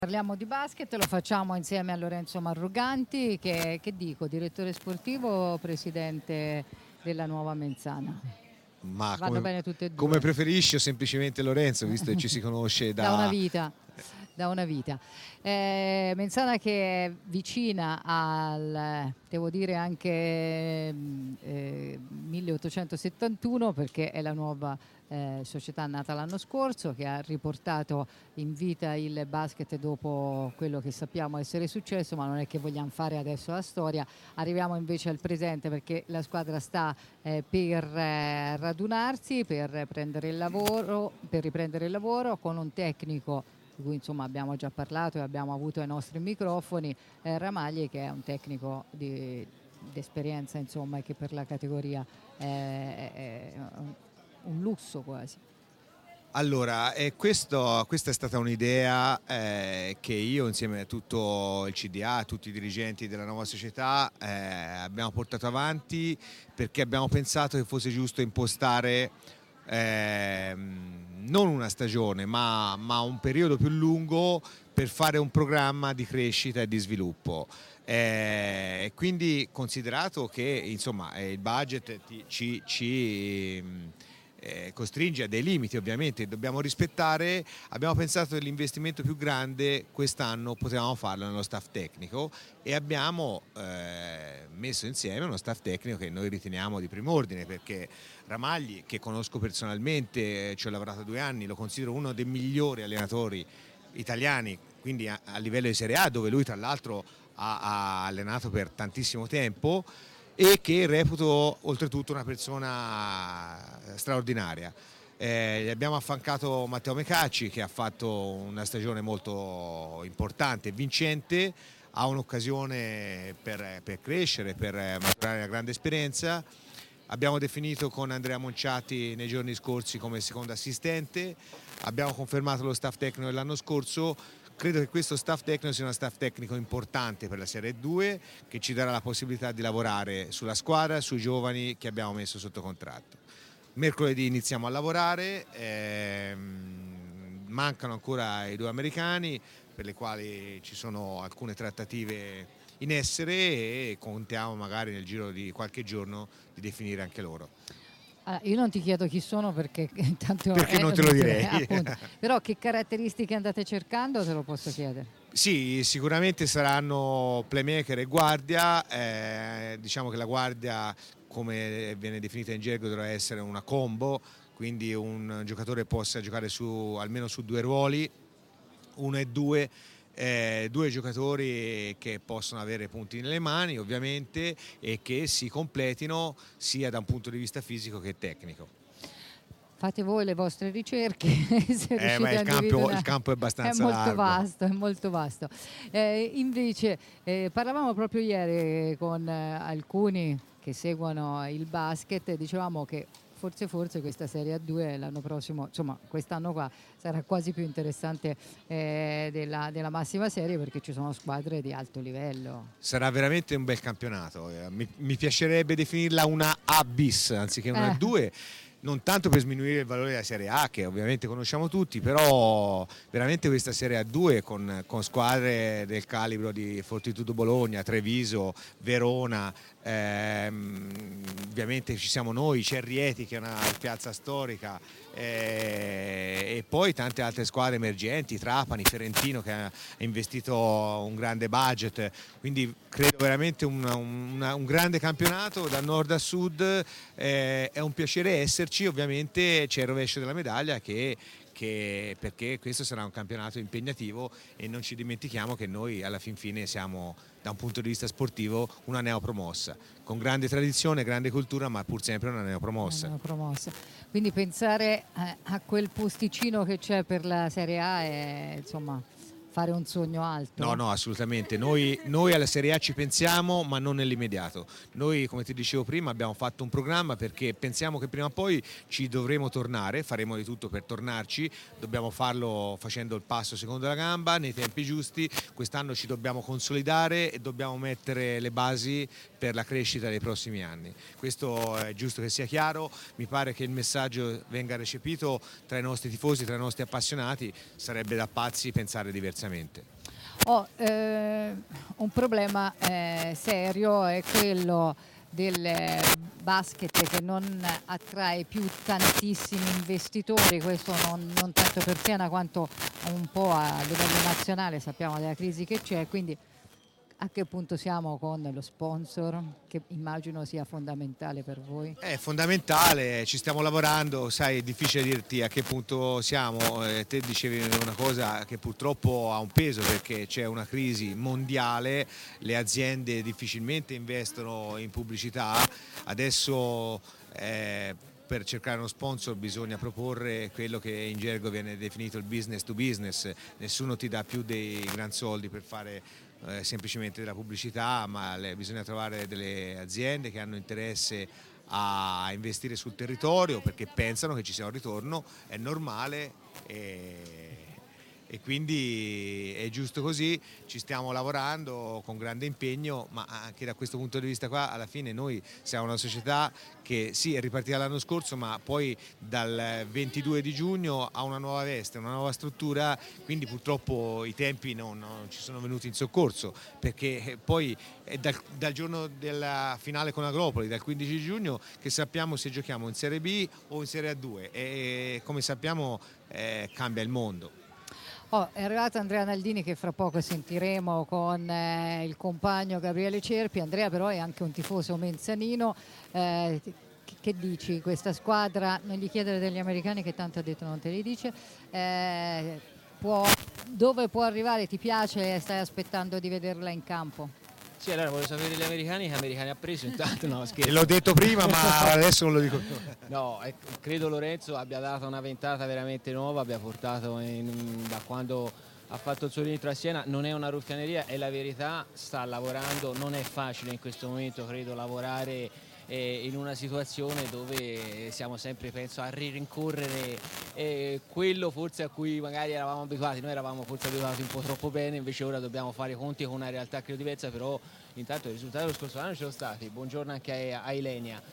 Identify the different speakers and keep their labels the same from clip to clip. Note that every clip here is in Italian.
Speaker 1: Parliamo di basket, lo facciamo insieme a Lorenzo Marruganti, che dico, direttore sportivo o presidente della Nuova Menzana?
Speaker 2: Ma
Speaker 1: Vanno bene tutte e
Speaker 2: come
Speaker 1: due.
Speaker 2: preferisci o semplicemente Lorenzo, visto che ci si conosce
Speaker 1: Da una
Speaker 2: da...
Speaker 1: vita, da una vita. Menzana che è vicina al, devo dire anche 1871, perché è la nuova società nata l'anno scorso, che ha riportato in vita il basket dopo quello che sappiamo essere successo, ma non è che vogliamo fare adesso la storia. Arriviamo invece al presente, perché la squadra sta per radunarsi, per prendere il lavoro, per riprendere il lavoro con un tecnico di cui insomma abbiamo già parlato e abbiamo avuto ai nostri microfoni, Ramagli, che è un tecnico di esperienza, insomma, e che per la categoria è un lusso quasi.
Speaker 2: Allora, questa è stata un'idea che io insieme a tutto il CDA, a tutti i dirigenti della nuova società abbiamo portato avanti, perché abbiamo pensato che fosse giusto impostare non una stagione ma un periodo più lungo per fare un programma di crescita e di sviluppo. Quindi, considerato che insomma il budget ci costringe a dei limiti, ovviamente dobbiamo rispettare, abbiamo pensato che l'investimento più grande quest'anno potevamo farlo nello staff tecnico e abbiamo messo insieme uno staff tecnico che noi riteniamo di primo ordine, perché Ramagli, che conosco personalmente, ci ho lavorato 2 anni, lo considero uno dei migliori allenatori italiani, quindi a livello di Serie A, dove lui tra l'altro ha allenato per tantissimo tempo, e che reputo oltretutto una persona straordinaria. Gli abbiamo affiancato Matteo Mecacci, che ha fatto una stagione molto importante e vincente, ha un'occasione per crescere, per maturare una grande esperienza. Abbiamo definito con Andrea Monciati nei giorni scorsi come secondo assistente, abbiamo confermato lo staff tecnico dell'anno scorso. Credo che questo staff tecnico sia uno staff tecnico importante per la Serie 2, che ci darà la possibilità di lavorare sulla squadra, sui giovani che abbiamo messo sotto contratto. Mercoledì iniziamo a lavorare, mancano ancora i 2 americani, per le quali ci sono alcune trattative in essere, e contiamo magari nel giro di qualche giorno di definire anche loro.
Speaker 1: Io non ti chiedo chi sono, perché intanto
Speaker 2: Perché non te lo direi.
Speaker 1: appunto. Però che caratteristiche andate cercando, te lo posso chiedere?
Speaker 2: Sì, sicuramente saranno playmaker e guardia, diciamo che la guardia, come viene definita in gergo, dovrà essere una combo, quindi un giocatore possa giocare almeno su 2 ruoli, 1 e 2, 2 giocatori che possono avere punti nelle mani ovviamente e che si completino sia da un punto di vista fisico che tecnico.
Speaker 1: Fate voi le vostre ricerche, se
Speaker 2: Ma
Speaker 1: riuscite a
Speaker 2: il
Speaker 1: individuare.
Speaker 2: campo è abbastanza largo.
Speaker 1: È molto vasto. Invece, parlavamo proprio ieri con alcuni che seguono il basket e dicevamo che forse questa Serie A2 l'anno prossimo, insomma quest'anno qua, sarà quasi più interessante della massima serie, perché ci sono squadre di alto livello.
Speaker 2: Sarà veramente un bel campionato, mi piacerebbe definirla una A bis anziché una A2, non tanto per sminuire il valore della Serie A, che ovviamente conosciamo tutti, però veramente questa Serie A2 con squadre del calibro di Fortitudo Bologna, Treviso, Verona, ovviamente ci siamo noi, c'è Rieti che è una piazza storica, e poi tante altre squadre emergenti, Trapani, Ferentino, che ha investito un grande budget, quindi credo veramente un grande campionato da nord a sud. È un piacere esserci, ovviamente c'è il rovescio della medaglia perché questo sarà un campionato impegnativo, e non ci dimentichiamo che noi alla fin fine siamo, da un punto di vista sportivo, una neopromossa con grande tradizione, grande cultura, ma pur sempre una neopromossa.
Speaker 1: Quindi pensare a quel posticino che c'è per la Serie A è, insomma, fare un sogno alto.
Speaker 2: No, assolutamente. Noi alla Serie A ci pensiamo, ma non nell'immediato. Noi, come ti dicevo prima, abbiamo fatto un programma perché pensiamo che prima o poi ci dovremo tornare, faremo di tutto per tornarci, dobbiamo farlo facendo il passo secondo la gamba, nei tempi giusti. Quest'anno ci dobbiamo consolidare e dobbiamo mettere le basi per la crescita dei prossimi anni. Questo è giusto che sia chiaro, mi pare che il messaggio venga recepito tra i nostri tifosi, tra i nostri appassionati, sarebbe da pazzi pensare diversamente. diversamente.
Speaker 1: Un problema serio è quello del basket che non attrae più tantissimi investitori, questo non tanto per Siena quanto un po' a livello nazionale, sappiamo della crisi che c'è, quindi a che punto siamo con lo sponsor, che immagino sia fondamentale per voi?
Speaker 2: È fondamentale, ci stiamo lavorando, sai, è difficile dirti a che punto siamo. Te dicevi una cosa che purtroppo ha un peso perché c'è una crisi mondiale, le aziende difficilmente investono in pubblicità, adesso per cercare uno sponsor bisogna proporre quello che in gergo viene definito il business to business, nessuno ti dà più dei gran soldi per fare semplicemente della pubblicità, ma bisogna trovare delle aziende che hanno interesse a investire sul territorio perché pensano che ci sia un ritorno, è normale e quindi è giusto così, ci stiamo lavorando con grande impegno, ma anche da questo punto di vista qua alla fine noi siamo una società che sì è ripartita l'anno scorso, ma poi dal 22 di giugno ha una nuova veste, una nuova struttura, quindi purtroppo i tempi non ci sono venuti in soccorso, perché poi è dal giorno della finale con Agropoli, dal 15 giugno, che sappiamo se giochiamo in Serie B o in Serie A2 e come sappiamo cambia il mondo.
Speaker 1: È arrivato Andrea Naldini che fra poco sentiremo con il compagno Gabriele Cerpi. Andrea però è anche un tifoso menzanino. Che dici? Questa squadra, non gli chiedere degli americani che tanto ha detto non te li dice, dove può arrivare? Ti piace? Stai aspettando di vederla in campo?
Speaker 3: Sì, allora voglio sapere gli americani che americani ha preso intanto, no scherzo.
Speaker 2: L'ho detto prima ma adesso non lo dico.
Speaker 3: No, credo Lorenzo abbia dato una ventata veramente nuova, abbia portato da quando ha fatto il suo rientro a Siena, non è una ruffianeria, è la verità, sta lavorando, non è facile in questo momento credo lavorare in una situazione dove siamo sempre, penso, a rincorrere quello forse a cui magari eravamo abituati. Noi eravamo forse abituati un po' troppo bene, invece ora dobbiamo fare i conti con una realtà credo diversa, però intanto i risultati dello scorso anno ci sono stati. Buongiorno anche a Ilenia.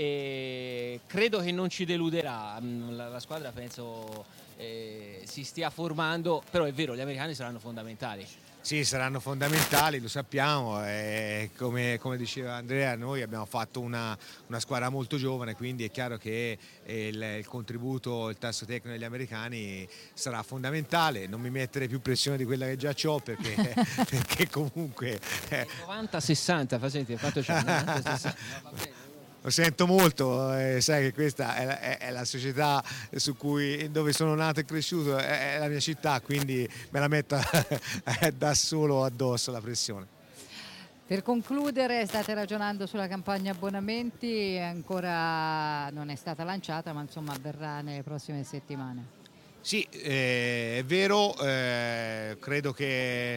Speaker 3: E credo che non ci deluderà, la squadra penso si stia formando, però è vero, gli americani saranno fondamentali.
Speaker 2: Sì, saranno fondamentali, lo sappiamo, come diceva Andrea, noi abbiamo fatto una squadra molto giovane, quindi è chiaro che il contributo, il tasso tecnico degli americani sarà fondamentale, non mi mettere più pressione di quella che già ho perché, perché comunque...
Speaker 3: 90-60, fa sentire, fatto 90-60.
Speaker 2: Lo sento molto, sai che questa è la società dove sono nato e cresciuto, è la mia città, quindi me la metto da solo addosso la pressione.
Speaker 1: Per concludere, state ragionando sulla campagna abbonamenti, ancora non è stata lanciata, ma insomma avverrà nelle prossime settimane.
Speaker 2: Sì, è vero, credo che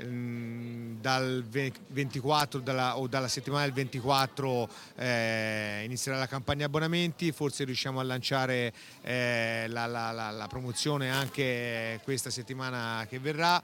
Speaker 2: dal 24 o dalla settimana del 24 inizierà la campagna abbonamenti, forse riusciamo a lanciare la promozione anche questa settimana che verrà.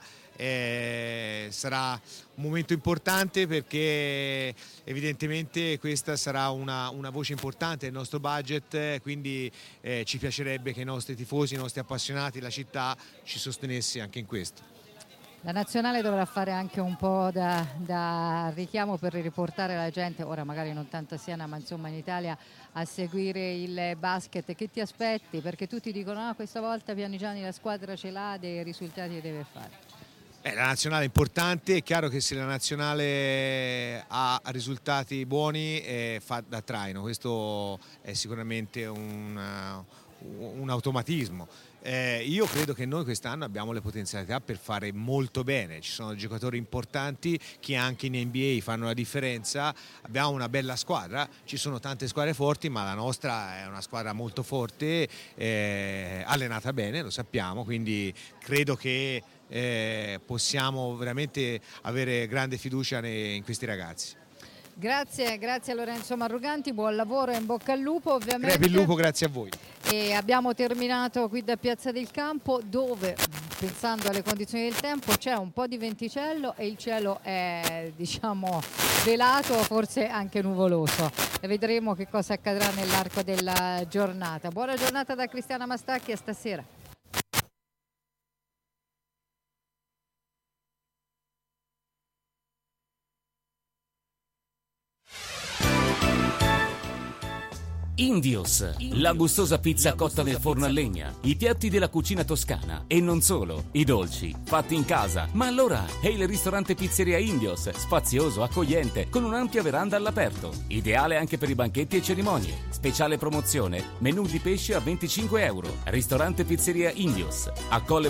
Speaker 2: Sarà un momento importante perché evidentemente questa sarà una voce importante del nostro budget, quindi ci piacerebbe che i nostri tifosi, i nostri appassionati, la città ci sostenesse anche in questo.
Speaker 1: La nazionale dovrà fare anche un po' da richiamo per riportare la gente, ora magari non tanto a Siena ma insomma in Italia, a seguire il basket. Che ti aspetti? Perché tutti dicono questa volta Pianigiani la squadra ce l'ha, dei risultati che deve fare.
Speaker 2: La nazionale è importante, è chiaro che se la nazionale ha risultati buoni fa da traino, questo è sicuramente un automatismo. Io credo che noi quest'anno abbiamo le potenzialità per fare molto bene, ci sono giocatori importanti che anche in NBA fanno la differenza, abbiamo una bella squadra, ci sono tante squadre forti ma la nostra è una squadra molto forte, allenata bene, lo sappiamo, quindi credo che possiamo veramente avere grande fiducia in questi ragazzi.
Speaker 1: Grazie a Lorenzo Marruganti, buon lavoro e in bocca al lupo ovviamente.
Speaker 2: Crepi il lupo, grazie a voi.
Speaker 1: E abbiamo terminato qui da Piazza del Campo dove, pensando alle condizioni del tempo, c'è un po' di venticello e il cielo è velato, forse anche nuvoloso, e vedremo che cosa accadrà nell'arco della giornata. Buona giornata da Cristiana Mastacchi, a stasera.
Speaker 4: Indios, la gustosa pizza cotta nel forno a legna, i piatti della cucina toscana e non solo, i dolci fatti in casa. Ma allora è il ristorante Pizzeria Indios, spazioso, accogliente, con un'ampia veranda all'aperto, ideale anche per i banchetti e cerimonie. Speciale promozione, menù di pesce a €25. Ristorante Pizzeria Indios, a Colle